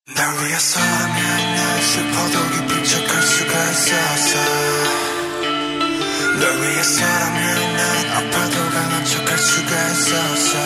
날 위해서라면 난 슬퍼도 기쁜 척할 수가 있었어. 널 위해서라면 난 아파도 강한 척할 수가 있었어.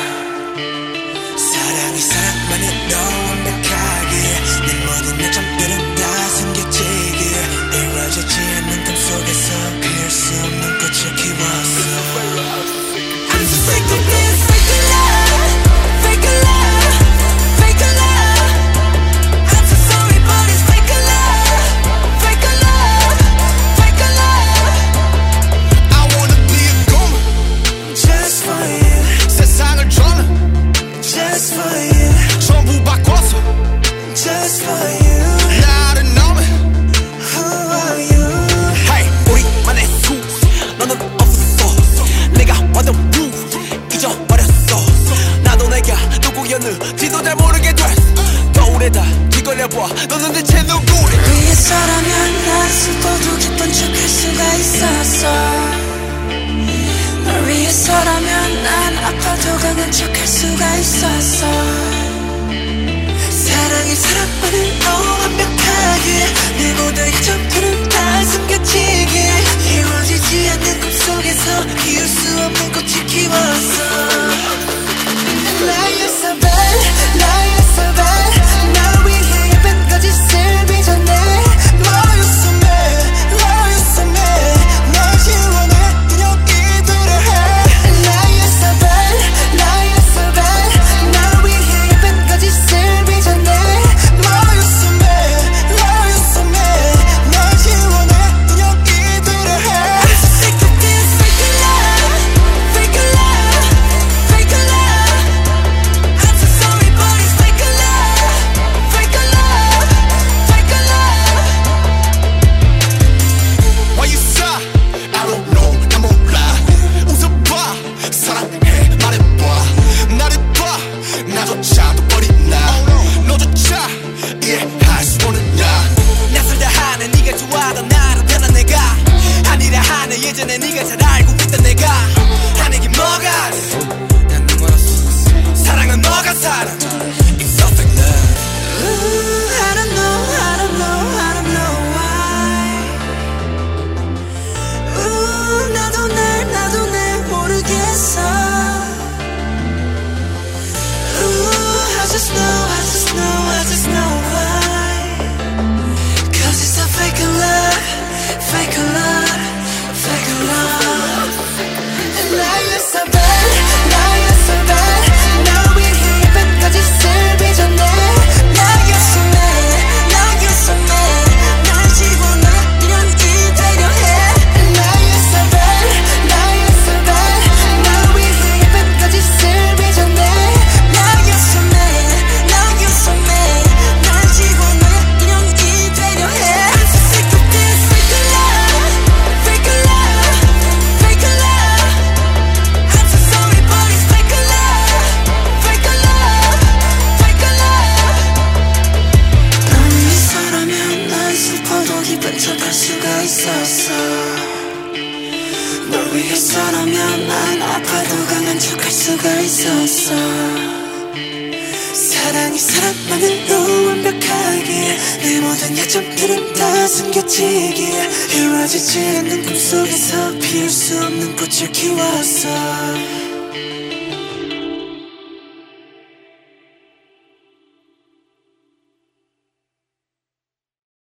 사랑이 사랑만은 너무 완벽하게 내 모든 요점들은 다 숨겨지게 이루어지지 않는 꿈속에서 피울 수 없는 꽃을 키웠어. I'm so sick of this fake love, fake love, fake love. I'm so sorry but it's fake love, fake love, fake love. I wanna be a goon Just for you, 세상을 저는 just for you, 전부 바꿔서 just for you. 나를 너무 Who are you? Hey 우리만의 수 너는 없어 내가 완전 무 잊어버렸어 나도 내가 누구였는지도 잘 모르게 됐어 거울에다 뒤걸려봐 너는 대체 누구래 위해서라면 난 슬퍼도 기쁜 척할 수가 있었어. 널 위해서라면 난 아파도 강한 척할 수가 있었어. 사랑이 사랑만을 너무 완벽하게 내 모든 이점들은 다 숨겨지게 이루어지지 않는 꿈속에서 피울 수 없는 꽃을 키웠어. Lie so bad, lie so bad. 날 위해 예쁜 거짓을 빚어내. Love you so mad, love you so mad. 날 지워내 그냥 이대로 해. Lie so bad, lie so bad. 날 위해 예쁜 거짓을 빚어내. Love you so mad, love you so mad. 날 지워내 그냥 이대로 해. I'm so sick of this fake love, fake love, fake love. I'm so sorry but it's fake love, fake love, fake love. Why you sigh? I don't know 난 몰라 웃어봐 사랑해 말해봐 나를 봐 나조차도 버리나 너조차 이해할 수 없느냐 낯설다 하는 네가 좋아하던 나를 변한 내가 아니라 하는 예전에 네가 잘 알고 있던 내가 하는 게 뭐가 난네 멀었어 사랑은 너가 사랑 It's so fake love Ooh, I don't know, I don't know, I don't know why. Ooh, 나도 날 모르겠어. Ooh, I just know why. 'Cause it's a fake love, fake love, fake love. And now you're so bad, now you're so bad. 날 위해 예쁜 거짓을 빚어내. Now you're so mad, now you're so mad. 날 지워놔 그냥 이대로 해. And now you're so bad, now you're so bad. 날 위해 예쁜 거짓을 빚어내. Now you're so mad, now you're so mad. 날 지워놔 그냥 이대로 해. I'm so sick of this fake love, fake love, fake love. I'm so sorry but it's fake love, fake love, fake love. 널 위해서라면 난 슬퍼도 기쁜 척할 수가 있었어. 널 위해서라면 난 아파도 강한 척할 수가 있었어. 사랑이 사랑만은 너무 완벽하게 내 모든 약점들은 다 숨겨지게 이루어지지 않는 꿈속에서 피울 수 없는 꽃을 키웠어.